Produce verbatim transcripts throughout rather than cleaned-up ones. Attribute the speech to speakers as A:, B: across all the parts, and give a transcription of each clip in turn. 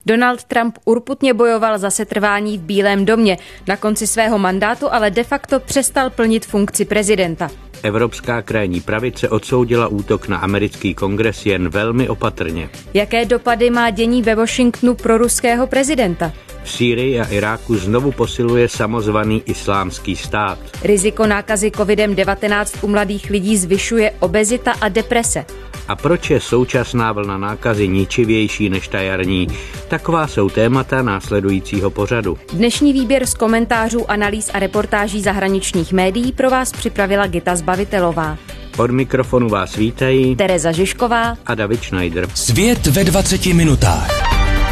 A: Donald Trump urputně bojoval za setrvání v Bílém domě. Na konci svého mandátu ale de facto přestal plnit funkci prezidenta.
B: Evropská krajní pravice odsoudila útok na americký kongres jen velmi opatrně.
A: Jaké dopady má dění ve Washingtonu pro ruského prezidenta?
B: V Sýrii a Iráku znovu posiluje samozvaný islámský stát.
A: Riziko nákazy kovidem devatenáct u mladých lidí zvyšuje obezita a deprese.
B: A proč je současná vlna nákazy ničivější než ta jarní? Taková jsou témata následujícího pořadu.
A: Dnešní výběr z komentářů, analýz a reportáží zahraničních médií pro vás připravila Gita Zbavitelová.
B: Od mikrofonu vás vítají
A: Tereza Žižková
B: a David Schneider.
C: Svět ve dvaceti minutách.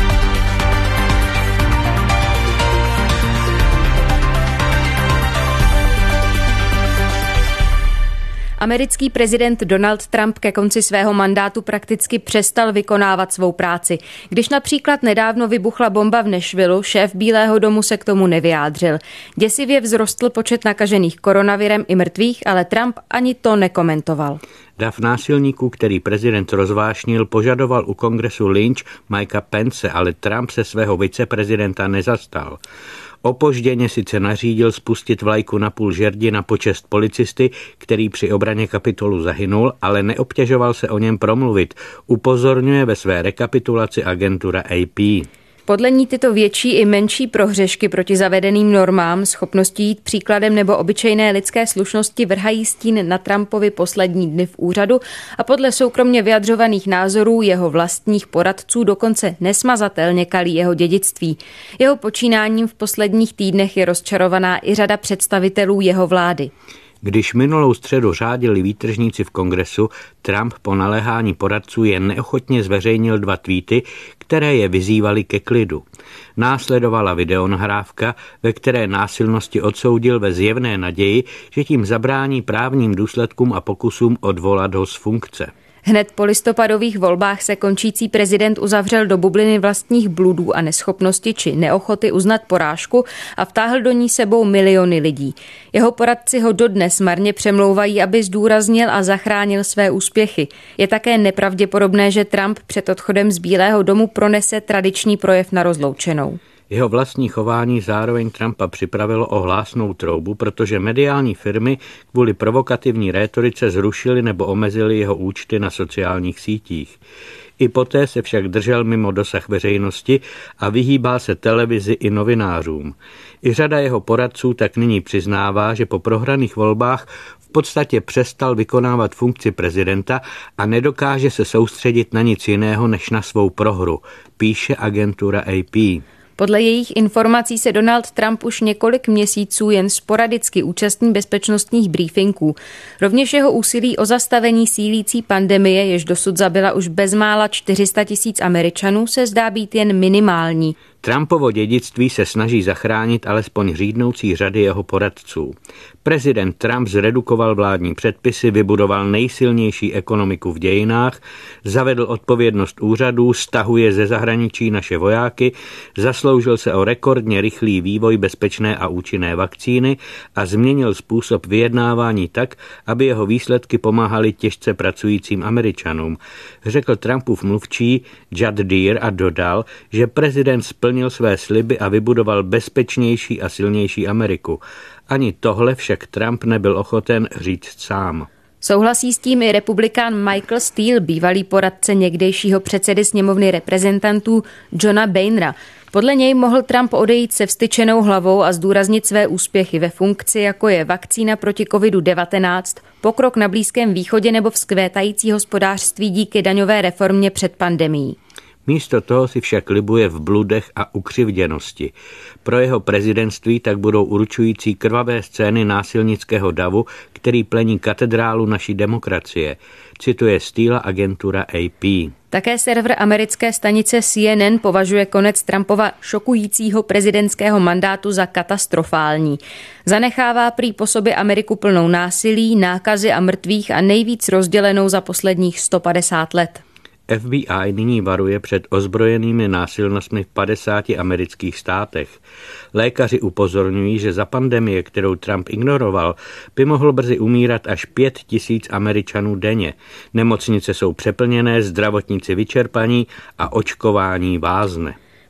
A: Americký prezident Donald Trump ke konci svého mandátu prakticky přestal vykonávat svou práci. Když například nedávno vybuchla bomba v Nashvillu, šéf Bílého domu se k tomu nevyjádřil. Děsivě vzrostl počet nakažených koronavirem i mrtvých, ale Trump ani to nekomentoval.
B: Dav násilníků, který prezident rozvášnil, požadoval u kongresu lynč Mikea Pence, ale Trump se svého viceprezidenta nezastal. Opožděně sice nařídil spustit vlajku na půl žerdi na počest policisty, který při obraně Kapitolu zahynul, ale neobtěžoval se o něm promluvit, upozorňuje ve své rekapitulaci agentura A P.
A: Podle ní tyto větší i menší prohřešky proti zavedeným normám, schopnosti jít příkladem nebo obyčejné lidské slušnosti vrhají stín na Trumpovi poslední dny v úřadu a podle soukromně vyjadřovaných názorů jeho vlastních poradců dokonce nesmazatelně kalí jeho dědictví. Jeho počínáním v posledních týdnech je rozčarovaná i řada představitelů jeho vlády.
B: Když minulou středu řádili výtržníci v kongresu, Trump po naléhání poradců jen neochotně zveřejnil dva tweety, které je vyzývaly ke klidu. Následovala videonahrávka, ve které násilnosti odsoudil ve zjevné naději, že tím zabrání právním důsledkům a pokusům odvolat ho z funkce.
A: Hned po listopadových volbách se končící prezident uzavřel do bubliny vlastních bludů a neschopnosti či neochoty uznat porážku a vtáhl do ní sebou miliony lidí. Jeho poradci ho dodnes marně přemlouvají, aby zdůraznil a zachránil své úspěchy. Je také nepravděpodobné, že Trump před odchodem z Bílého domu pronese tradiční projev na rozloučenou.
B: Jeho vlastní chování zároveň Trumpa připravilo o hlásnou troubu, protože mediální firmy kvůli provokativní rétorice zrušily nebo omezily jeho účty na sociálních sítích. I poté se však držel mimo dosah veřejnosti a vyhýbal se televizi i novinářům. I řada jeho poradců tak nyní přiznává, že po prohraných volbách v podstatě přestal vykonávat funkci prezidenta a nedokáže se soustředit na nic jiného než na svou prohru, píše agentura A P.
A: Podle jejich informací se Donald Trump už několik měsíců jen sporadicky účastní bezpečnostních briefingů. Rovněž jeho úsilí o zastavení sílící pandemie, jež dosud zabila už bezmála čtyři sta tisíc Američanů, se zdá být jen minimální.
B: Trumpovo dědictví se snaží zachránit alespoň řídnoucí řady jeho poradců. Prezident Trump zredukoval vládní předpisy, vybudoval nejsilnější ekonomiku v dějinách, zavedl odpovědnost úřadů, stahuje ze zahraničí naše vojáky, zasloužil se o rekordně rychlý vývoj bezpečné a účinné vakcíny a změnil způsob vyjednávání tak, aby jeho výsledky pomáhaly těžce pracujícím Američanům. Řekl Trumpův mluvčí Judd Deere a dodal, že prezident splnil své sliby a vybudoval bezpečnější a silnější Ameriku. Ani tohle však Trump nebyl ochoten říct sám.
A: Souhlasí s tím i republikán Michael Steele, bývalý poradce někdejšího předsedy sněmovny reprezentantů Johna Boehnera. Podle něj mohl Trump odejít se vztyčenou hlavou a zdůraznit své úspěchy ve funkci, jako je vakcína proti kovidu devatenáct, pokrok na Blízkém východě nebo vzkvétající hospodářství díky daňové reformě před pandemií.
B: Místo toho si však libuje v bludech a ukřivděnosti. Pro jeho prezidentství tak budou určující krvavé scény násilnického davu, který plení katedrálu naší demokracie, cituje Steela agentura A P.
A: Také server americké stanice C N N považuje konec Trumpova šokujícího prezidentského mandátu za katastrofální. Zanechává prý po sobě Ameriku plnou násilí, nákazy a mrtvých a nejvíc rozdělenou za posledních sto padesát let.
B: F B I nyní varuje před ozbrojenými násilnostmi v padesáti amerických státech. Lékaři upozorňují, že za pandemie, kterou Trump ignoroval, by mohlo brzy umírat až pět tisíc Američanů denně. Nemocnice jsou přeplněné, zdravotníci vyčerpaní a očkování vázne.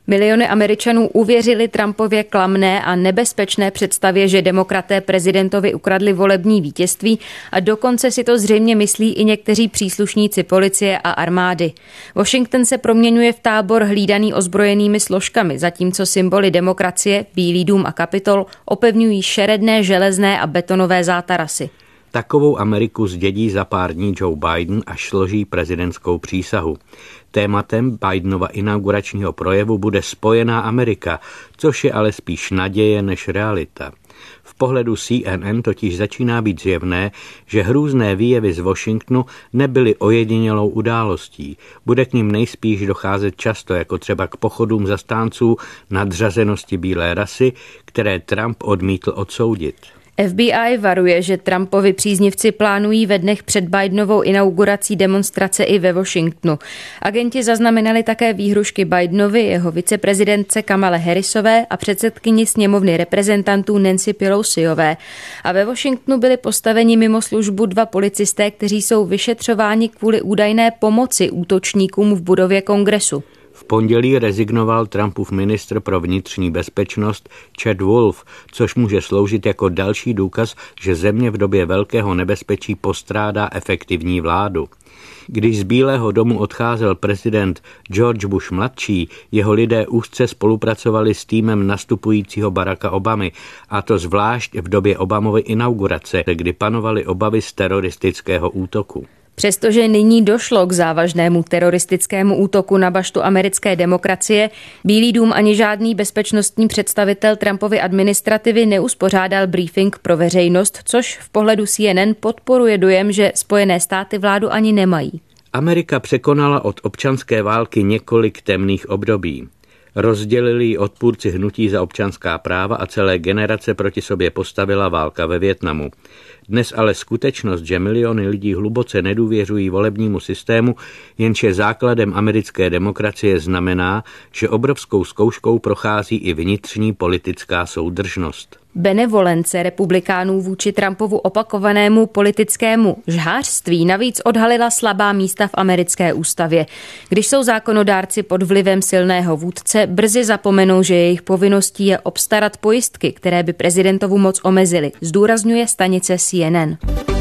A: Miliony Američanů uvěřili Trumpově klamné a nebezpečné představě, že demokraté prezidentovi ukradli volební vítězství a dokonce si to zřejmě myslí i někteří příslušníci policie a armády. Washington se proměňuje v tábor hlídaný ozbrojenými složkami, zatímco symboly demokracie, Bílý dům a Kapitol opevňují šeredné, železné a betonové zátarasy.
B: Takovou Ameriku zdědí za pár dní Joe Biden, až složí prezidentskou přísahu. Tématem Bidenova inauguračního projevu bude spojená Amerika, což je ale spíš naděje než realita. V pohledu C N N totiž začíná být zjevné, že hrůzné výjevy z Washingtonu nebyly ojedinělou událostí. Bude k nim nejspíš docházet často, jako třeba k pochodům zastánců nadřazenosti bílé rasy, které Trump odmítl odsoudit.
A: F B I varuje, že Trumpovi příznivci plánují ve dnech před Bidenovou inaugurací demonstrace i ve Washingtonu. Agenti zaznamenali také výhrušky Bidenovi, jeho viceprezidentce Kamale Harrisové a předsedkyni sněmovny reprezentantů Nancy Pelosiové. A ve Washingtonu byli postaveni mimo službu dva policisté, kteří jsou vyšetřováni kvůli údajné pomoci útočníkům v budově Kongresu.
B: V pondělí rezignoval Trumpův ministr pro vnitřní bezpečnost Chad Wolf, což může sloužit jako další důkaz, že země v době velkého nebezpečí postrádá efektivní vládu. Když z Bílého domu odcházel prezident George Bush mladší, jeho lidé úzce spolupracovali s týmem nastupujícího Baracka Obamy, a to zvlášť v době Obamovy inaugurace, kdy panovaly obavy z teroristického útoku.
A: Přestože nyní došlo k závažnému teroristickému útoku na baštu americké demokracie, Bílý dům ani žádný bezpečnostní představitel Trumpovy administrativy neuspořádal briefing pro veřejnost, což v pohledu C N N podporuje dojem, že Spojené státy vládu ani nemají.
B: Amerika překonala od občanské války několik temných období. Rozdělili ji odpůrci hnutí za občanská práva a celé generace proti sobě postavila válka ve Vietnamu. Dnes ale skutečnost, že miliony lidí hluboce nedůvěřují volebnímu systému, jenž je základem americké demokracie, znamená, že obrovskou zkouškou prochází i vnitřní politická soudržnost.
A: Benevolence republikánů vůči Trumpovu opakovanému politickému žhářství navíc odhalila slabá místa v americké ústavě. Když jsou zákonodárci pod vlivem silného vůdce, brzy zapomenou, že jejich povinností je obstarat pojistky, které by prezidentovu moc omezily, zdůrazňuje stanice C N N.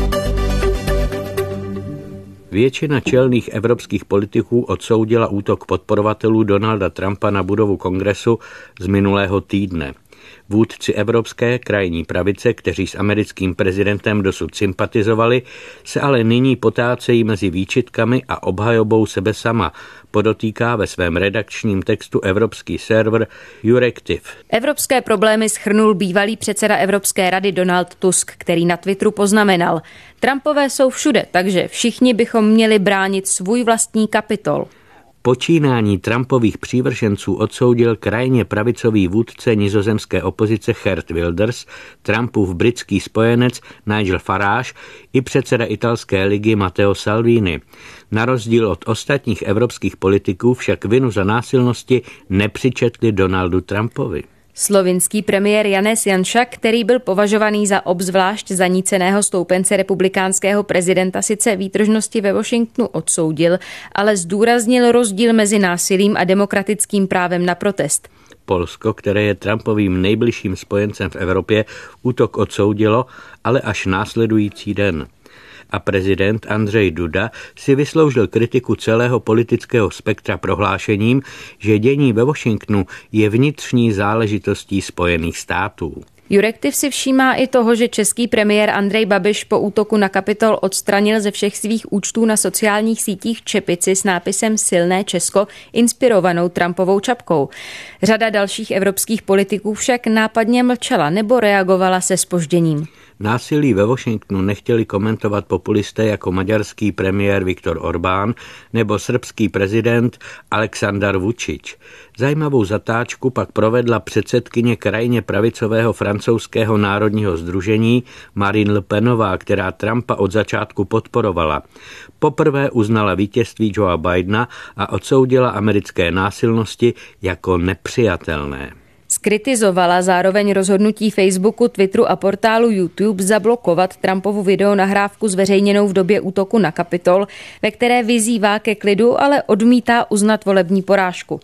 B: Většina čelných evropských politiků odsoudila útok podporovatelů Donalda Trumpa na budovu Kongresu z minulého týdne. Vůdci evropské krajní pravice, kteří s americkým prezidentem dosud sympatizovali, se ale nyní potácejí mezi výčitkami a obhajobou sebe sama, podotýká ve svém redakčním textu evropský server Eurektiv.
A: Evropské problémy shrnul bývalý předseda Evropské rady Donald Tusk, který na Twitteru poznamenal: Trumpové jsou všude, takže všichni bychom měli bránit svůj vlastní Kapitol.
B: Počínání Trumpových přívrženců odsoudil krajně pravicový vůdce nizozemské opozice Geert Wilders, Trumpův britský spojenec Nigel Farage i předseda italské ligy Matteo Salvini. Na rozdíl od ostatních evropských politiků však vinu za násilnosti nepřičetli Donaldu Trumpovi.
A: Slovinský premiér Janez Janša, který byl považovaný za obzvlášť zaníceného stoupence republikánského prezidenta, sice výtržnosti ve Washingtonu odsoudil, ale zdůraznil rozdíl mezi násilím a demokratickým právem na protest.
B: Polsko, které je Trumpovým nejbližším spojencem v Evropě, útok odsoudilo, ale až následující den. A prezident Andrzej Duda si vysloužil kritiku celého politického spektra prohlášením, že dění ve Washingtonu je vnitřní záležitostí Spojených států.
A: Eurektiv si všímá i toho, že český premiér Andrej Babiš po útoku na Kapitol odstranil ze všech svých účtů na sociálních sítích čepici s nápisem Silné Česko, inspirovanou Trumpovou čapkou. Řada dalších evropských politiků však nápadně mlčela nebo reagovala se zpožděním.
B: Násilí ve Washingtonu nechtěli komentovat populisté jako maďarský premiér Viktor Orbán nebo srbský prezident Aleksandar Vučić. Zajímavou zatáčku pak provedla předsedkyně krajně pravicového francouzského národního sdružení Marine Le Penová, která Trumpa od začátku podporovala. Poprvé uznala vítězství Joea Bidena a odsoudila americké násilnosti jako nepřijatelné.
A: Skritizovala zároveň rozhodnutí Facebooku, Twitteru a portálu YouTube zablokovat Trumpovu videonahrávku zveřejněnou v době útoku na Kapitol, ve které vyzývá ke klidu, ale odmítá uznat volební porážku.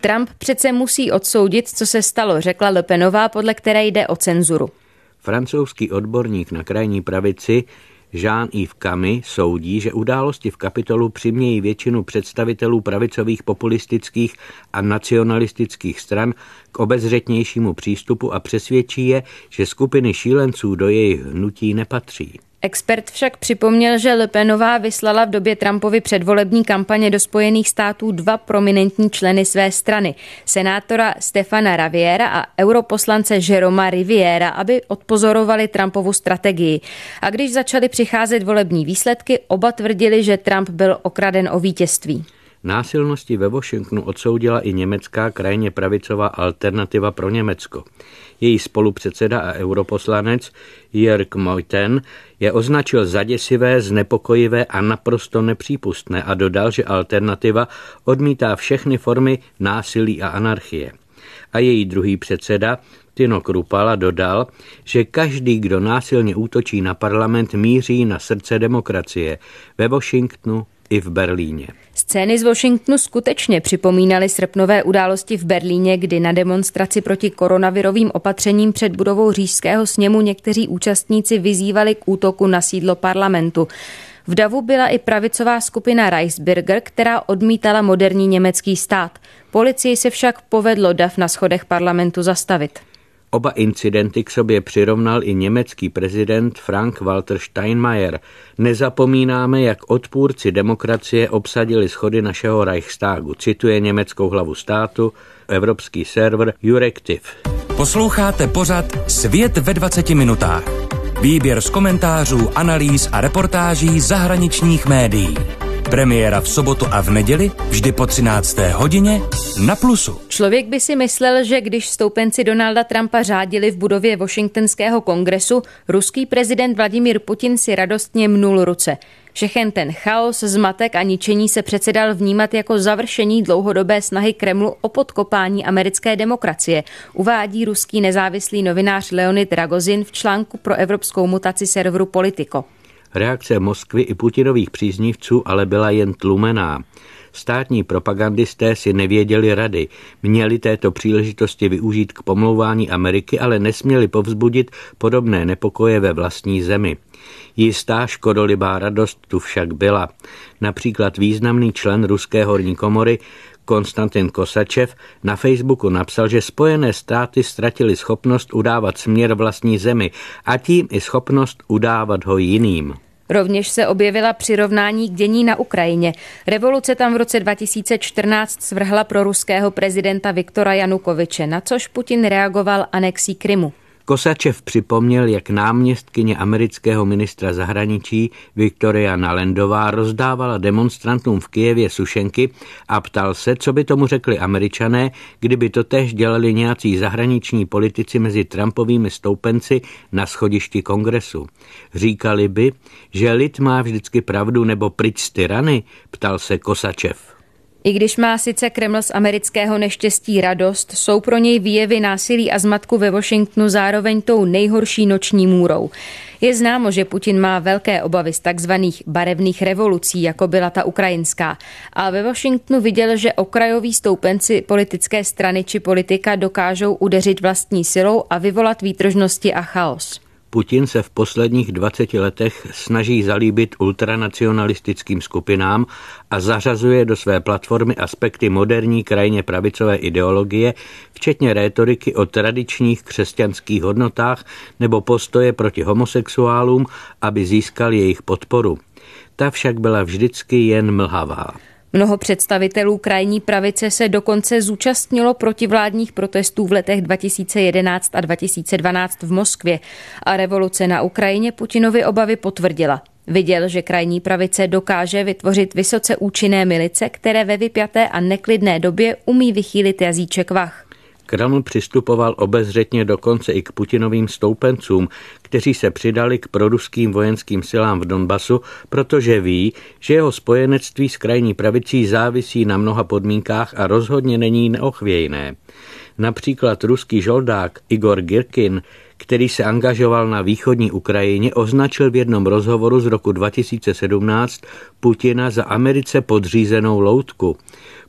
A: Trump přece musí odsoudit, co se stalo, řekla Le Penová, podle které jde o cenzuru.
B: Francouzský odborník na krajní pravici Jean-Yves Camus soudí, že události v Kapitolu přimějí většinu představitelů pravicových populistických a nacionalistických stran k obezřetnějšímu přístupu a přesvědčí je, že skupiny šílenců do jejich hnutí nepatří.
A: Expert však připomněl, že Le Penová vyslala v době Trumpovy předvolební kampaně do Spojených států dva prominentní členy své strany, senátora Stefana Raviera a europoslance Jeroma Riviera, aby odpozorovali Trumpovu strategii. A když začaly přicházet volební výsledky, oba tvrdili, že Trump byl okraden o vítězství.
B: Násilnosti ve Washingtonu odsoudila i německá krajně pravicová Alternativa pro Německo. Její spolupředseda a europoslanec Jörg Meuthen je označil za děsivé, znepokojivé a naprosto nepřípustné a dodal, že Alternativa odmítá všechny formy násilí a anarchie. A její druhý předseda Tino Kruppala dodal, že každý, kdo násilně útočí na parlament, míří na srdce demokracie ve Washingtonu i v Berlíně.
A: Scény z Washingtonu skutečně připomínaly srpnové události v Berlíně, kdy na demonstraci proti koronavirovým opatřením před budovou Říšského sněmu někteří účastníci vyzývali k útoku na sídlo parlamentu. V davu byla i pravicová skupina Reichsbürger, která odmítala moderní německý stát. Policii se však povedlo dav na schodech parlamentu zastavit.
B: Oba incidenty k sobě přirovnal i německý prezident Frank-Walter Steinmeier. Nezapomínáme, jak odpůrci demokracie obsadili schody našeho Reichstagu, cituje německou hlavu státu evropský server Eurektiv.
C: Posloucháte pořad Svět ve dvaceti minutách. Výběr z komentářů, analýz a reportáží zahraničních médií. Premiéra v sobotu a v neděli, vždy po třinácté hodině na Plusu.
A: Člověk by si myslel, že když stoupenci Donalda Trumpa řádili v budově Washingtonského kongresu, ruský prezident Vladimír Putin si radostně mnul ruce. Všechen ten chaos, zmatek a ničení se přece dal vnímat jako završení dlouhodobé snahy Kremlu o podkopání americké demokracie, uvádí ruský nezávislý novinář Leonid Ragozin v článku pro evropskou mutaci serveru Politico.
B: Reakce Moskvy i Putinových příznivců ale byla jen tlumená. Státní propagandisté si nevěděli rady, měli této příležitosti využít k pomlouvání Ameriky, ale nesměli povzbudit podobné nepokoje ve vlastní zemi. Jistá škodolibá radost tu však byla. Například významný člen ruské horní komory Konstantin Kosačev na Facebooku napsal, že Spojené státy ztratily schopnost udávat směr vlastní zemi a tím i schopnost udávat ho jiným.
A: Rovněž se objevila přirovnání k dění na Ukrajině. Revoluce tam v roce dva tisíce čtrnáct svrhla pro ruského prezidenta Viktora Janukovyče, na což Putin reagoval anexí Krymu.
B: Kosačev připomněl, jak náměstkyně amerického ministra zahraničí Viktoria Nalendová rozdávala demonstrantům v Kyjevě sušenky a ptal se, co by tomu řekli Američané, kdyby totéž dělali nějací zahraniční politici mezi Trumpovými stoupenci na schodišti kongresu. Říkali by, že lid má vždycky pravdu nebo pryč z tyrany, ptal se Kosačev.
A: I když má sice Kreml z amerického neštěstí radost, jsou pro něj výjevy násilí a zmatku ve Washingtonu zároveň tou nejhorší noční můrou. Je známo, že Putin má velké obavy z takzvaných barevných revolucí, jako byla ta ukrajinská. A ve Washingtonu viděl, že okrajoví stoupenci politické strany či politika dokážou udeřit vlastní silou a vyvolat výtržnosti a chaos.
B: Putin se v posledních dvaceti letech snaží zalíbit ultranacionalistickým skupinám a zařazuje do své platformy aspekty moderní krajně pravicové ideologie, včetně rétoriky o tradičních křesťanských hodnotách nebo postoje proti homosexuálům, aby získal jejich podporu. Ta však byla vždycky jen mlhavá.
A: Mnoho představitelů krajní pravice se dokonce zúčastnilo protivládních protestů v letech dva tisíce jedenáct a dva tisíce dvanáct v Moskvě a revoluce na Ukrajině Putinovi obavy potvrdila. Viděl, že krajní pravice dokáže vytvořit vysoce účinné milice, které ve vypjaté a neklidné době umí vychýlit jazyček vah.
B: Kreml přistupoval obezřetně dokonce i k Putinovým stoupencům, kteří se přidali k proruským vojenským silám v Donbasu, protože ví, že jeho spojenectví s krajní pravicí závisí na mnoha podmínkách a rozhodně není neochvějné. Například ruský žoldák Igor Girkin, který se angažoval na východní Ukrajině, označil v jednom rozhovoru z roku dva tisíce sedmnáct Putina za Americe podřízenou loutku.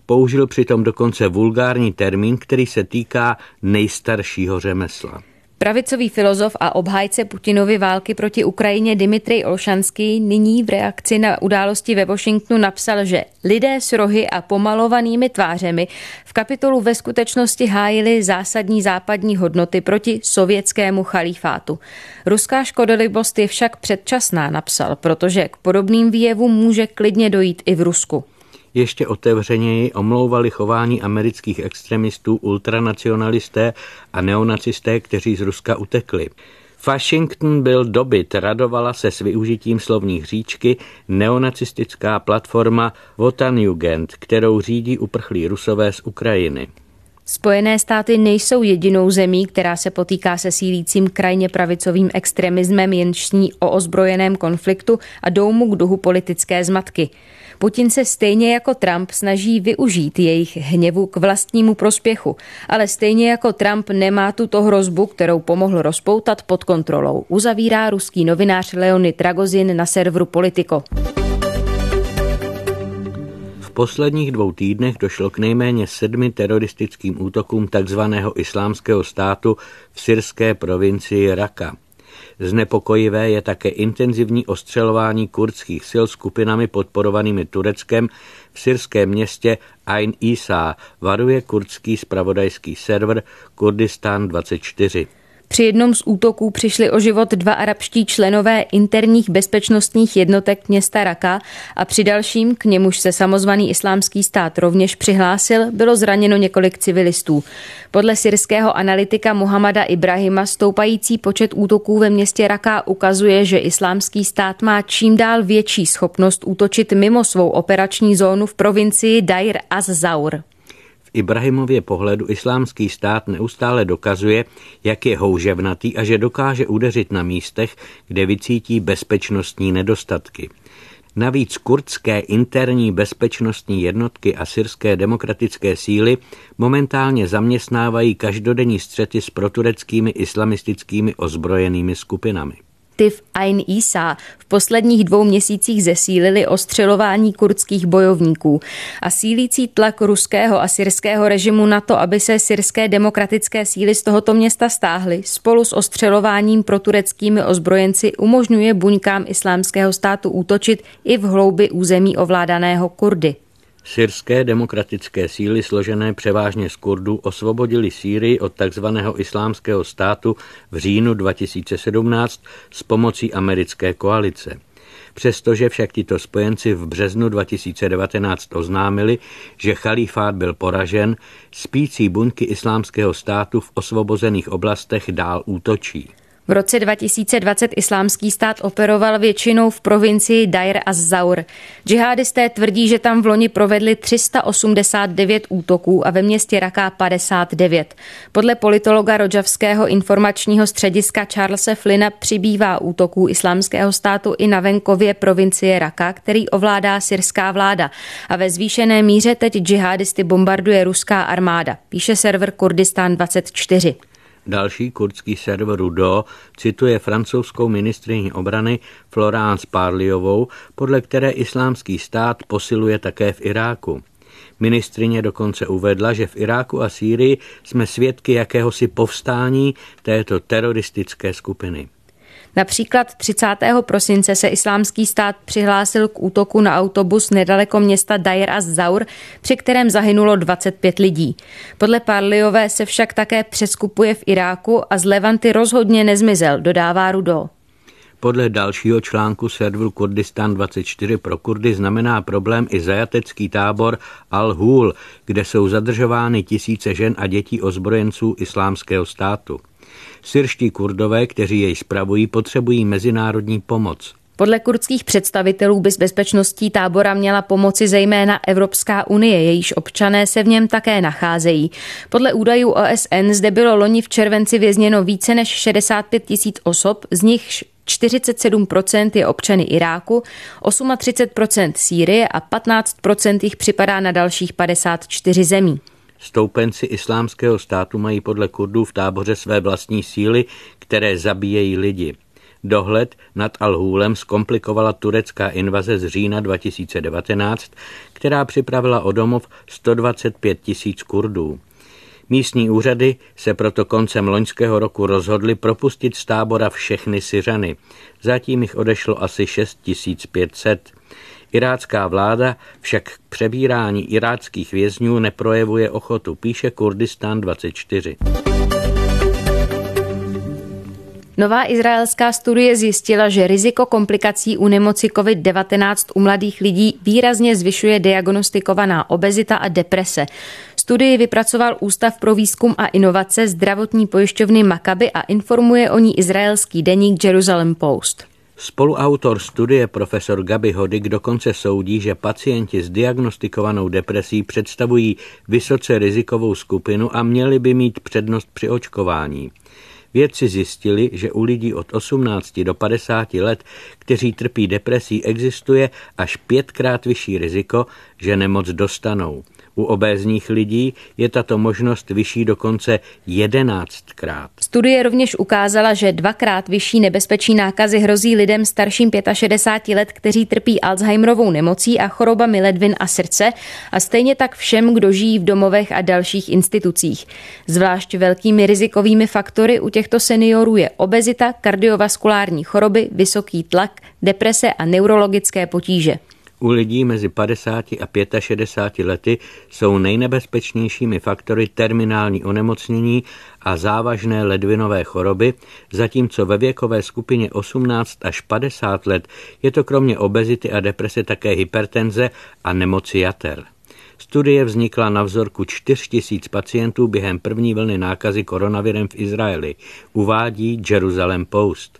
B: Použil přitom dokonce vulgární termín, který se týká nejstaršího řemesla.
A: Pravicový filozof a obhájce Putinovy války proti Ukrajině Dmitrij Olšanský nyní v reakci na události ve Washingtonu napsal, že lidé s rohy a pomalovanými tvářemi v Kapitolu ve skutečnosti hájili zásadní západní hodnoty proti sovětskému chalífátu. Ruská škodolibost je však předčasná, napsal, protože k podobným výjevům může klidně dojít i v Rusku.
B: Ještě otevřeněji omlouvali chování amerických extremistů ultranacionalisté a neonacisté, kteří z Ruska utekli. Washington byl dobyt, radovala se s využitím slovní hříčky neonacistická platforma Wotanjugend, kterou řídí uprchlí Rusové z Ukrajiny.
A: Spojené státy nejsou jedinou zemí, která se potýká se sílícím krajně pravicovým extremismem, jenž sní o ozbrojeném konfliktu a jdou k duhu politické zmatky. Putin se stejně jako Trump snaží využít jejich hněvu k vlastnímu prospěchu, ale stejně jako Trump nemá tuto hrozbu, kterou pomohl rozpoutat, pod kontrolou, uzavírá ruský novinář Leonid Ragozin na serveru Politico.
B: V posledních dvou týdnech došlo k nejméně sedmi teroristickým útokům takzvaného Islámského státu v syrské provincii Raka. Znepokojivé je také intenzivní ostřelování kurdských sil skupinami podporovanými Tureckem v syrském městě Ain Isa, varuje kurdský zpravodajský server Kurdistan dvacet čtyři.
A: Při jednom z útoků přišli o život dva arabští členové interních bezpečnostních jednotek města Raka a při dalším, k němuž se samozvaný Islámský stát rovněž přihlásil, bylo zraněno několik civilistů. Podle syrského analytika Muhammada Ibrahima stoupající počet útoků ve městě Raka ukazuje, že Islámský stát má čím dál větší schopnost útočit mimo svou operační zónu v provincii Dair az-Zaur.
B: Ibrahimově pohledu Islámský stát neustále dokazuje, jak je houževnatý a že dokáže udeřit na místech, kde vycítí bezpečnostní nedostatky. Navíc kurdské interní bezpečnostní jednotky a syrské demokratické síly momentálně zaměstnávají každodenní střety s protureckými islamistickými ozbrojenými skupinami.
A: Ty v Ain Isa v posledních dvou měsících zesílili ostřelování kurdských bojovníků a sílící tlak ruského a syrského režimu na to, aby se syrské demokratické síly z tohoto města stáhly, spolu s ostřelováním protureckými ozbrojenci umožňuje buňkám Islámského státu útočit i v hloubi území ovládaného Kurdy.
B: Syrské demokratické síly složené převážně z Kurdů osvobodili Sýrii od takzvaného Islámského státu v říjnu dva tisíce sedmnáct s pomocí americké koalice. Přestože však tito spojenci v březnu dva tisíce devatenáct oznámili, že chalífát byl poražen, spící buňky Islámského státu v osvobozených oblastech dál útočí.
A: V roce dva tisíce dvacet Islámský stát operoval většinou v provincii Dair az-Zaur. Džihadisté tvrdí, že tam v loni provedli tři sta osmdesát devět útoků a ve městě Raka padesát devět. Podle politologa Rodžavského informačního střediska Charlesa Flynna přibývá útoků Islámského státu i na venkově provincie Raka, který ovládá syrská vláda. A ve zvýšené míře teď džihadisty bombarduje ruská armáda, píše server Kurdistan dvacet čtyři.
B: Další kurdský server Rudo cituje francouzskou ministryni obrany Florence Parlyovou, podle které Islámský stát posiluje také v Iráku. Ministryně dokonce uvedla, že v Iráku a Sýrii jsme svědky jakéhosi povstání této teroristické skupiny.
A: Například třicátého prosince se Islámský stát přihlásil k útoku na autobus nedaleko města Dair az-Zaur, při kterém zahynulo dvacet pět lidí. Podle Parlyové se však také přeskupuje v Iráku a z Levanty rozhodně nezmizel, dodává Rudo.
B: Podle dalšího článku serveru Kurdistan dvacet čtyři pro Kurdy znamená problém i zajatecký tábor Al-Hul, kde jsou zadržovány tisíce žen a dětí ozbrojenců Islámského státu. Syrští Kurdové, kteří jej spravují, potřebují mezinárodní pomoc.
A: Podle kurdských představitelů by s bezpečností tábora měla pomoci zejména Evropská unie, jejíž občané se v něm také nacházejí. Podle údajů O S N zde bylo loni v červenci vězněno více než šedesát pět tisíc osob, z nich čtyřicet sedm procent je občany Iráku, třicet osm procent Sýrie a patnáct procent jich připadá na dalších padesát čtyři zemí.
B: Stoupenci Islámského státu mají podle Kurdů v táboře své vlastní síly, které zabíjejí lidi. Dohled nad Al-Húlem zkomplikovala turecká invaze z října dva tisíce devatenáct, která připravila o domov sto dvacet pět tisíc Kurdů. Místní úřady se proto koncem loňského roku rozhodly propustit z tábora všechny Syřany. Zatím jich odešlo asi šest tisíc pět set. Irácká vláda však k přebírání iráckých vězňů neprojevuje ochotu, píše Kurdistán dvacet čtyři.
A: Nová izraelská studie zjistila, že riziko komplikací u nemoci covid devatenáct u mladých lidí výrazně zvyšuje diagnostikovaná obezita a deprese. Studii vypracoval Ústav pro výzkum a inovace zdravotní pojišťovny Maccabi a informuje o ní izraelský deník Jerusalem Post.
B: Spoluautor studie profesor Gabi Hodik dokonce soudí, že pacienti s diagnostikovanou depresí představují vysoce rizikovou skupinu a měli by mít přednost při očkování. Vědci zjistili, že u lidí od osmnácti do padesáti let, kteří trpí depresí, existuje až pětkrát vyšší riziko, že nemoc dostanou. U obézních lidí je tato možnost vyšší dokonce jedenáctkrát.
A: Studie rovněž ukázala, že dvakrát vyšší nebezpečí nákazy hrozí lidem starším šedesáti pěti let, kteří trpí Alzheimerovou nemocí a chorobami ledvin a srdce, a stejně tak všem, kdo žijí v domovech a dalších institucích. Zvlášť velkými rizikovými faktory u těchto seniorů je obezita, kardiovaskulární choroby, vysoký tlak, deprese a neurologické potíže.
B: U lidí mezi padesáti a šedesáti pěti lety jsou nejnebezpečnějšími faktory terminální onemocnění a závažné ledvinové choroby, zatímco ve věkové skupině osmnáct až padesát let je to kromě obezity a deprese také hypertenze a nemoci jater. Studie vznikla na vzorku čtyři tisíce pacientů během první vlny nákazy koronavirem v Izraeli, uvádí Jerusalem Post.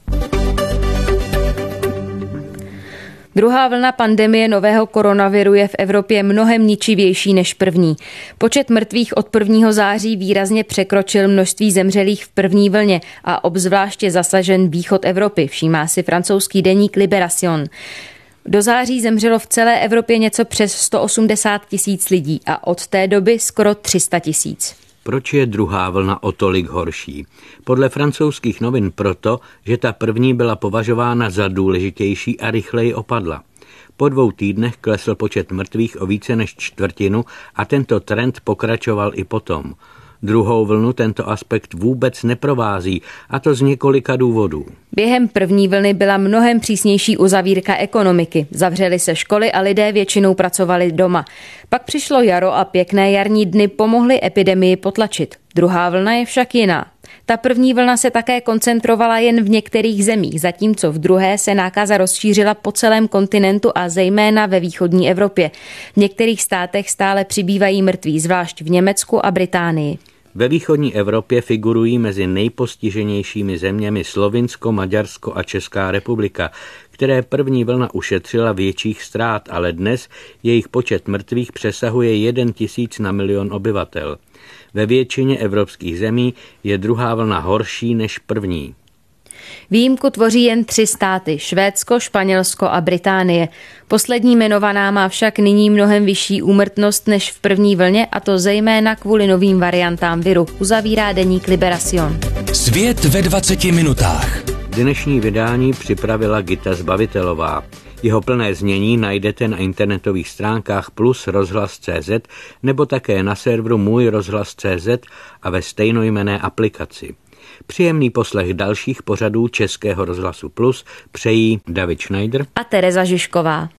A: Druhá vlna pandemie nového koronaviru je v Evropě mnohem ničivější než první. Počet mrtvých od prvního září výrazně překročil množství zemřelých v první vlně a obzvláště zasažen východ Evropy, všímá si francouzský deník Libération. Do září zemřelo v celé Evropě něco přes sto osmdesát tisíc lidí a od té doby skoro tři sta tisíc.
B: Proč je druhá vlna o tolik horší? Podle francouzských novin proto, že ta první byla považována za důležitější a rychleji opadla. Po dvou týdnech klesl počet mrtvých o více než čtvrtinu a tento trend pokračoval i potom. Druhou vlnu tento aspekt vůbec neprovází, a to z několika důvodů.
A: Během první vlny byla mnohem přísnější uzavírka ekonomiky. Zavřely se školy a lidé většinou pracovali doma. Pak přišlo jaro a pěkné jarní dny pomohly epidemii potlačit. Druhá vlna je však jiná. Ta první vlna se také koncentrovala jen v některých zemích, zatímco v druhé se nákaza rozšířila po celém kontinentu a zejména ve východní Evropě. V některých státech stále přibývají mrtví, zvlášť v Německu a Británii.
B: Ve východní Evropě figurují mezi nejpostiženějšími zeměmi Slovinsko, Maďarsko a Česká republika, které první vlna ušetřila větších ztrát, ale dnes jejich počet mrtvých přesahuje jeden tisíc na milion obyvatel. Ve většině evropských zemí je druhá vlna horší než první.
A: Výjimku tvoří jen tři státy, Švédsko, Španělsko a Británie. Poslední jmenovaná má však nyní mnohem vyšší úmrtnost než v první vlně, a to zejména kvůli novým variantám viru, uzavírá deník Libération.
C: Svět ve dvaceti minutách.
B: Dnešní vydání připravila Gita Zbavitelová. Jeho plné znění najdete na internetových stránkách plus rozhlas tečka cé zet nebo také na serveru můj rozhlas tečka cé zet a ve stejnojmenné aplikaci. Příjemný poslech dalších pořadů Českého rozhlasu Plus přejí David Schneider
A: a Tereza Žižková.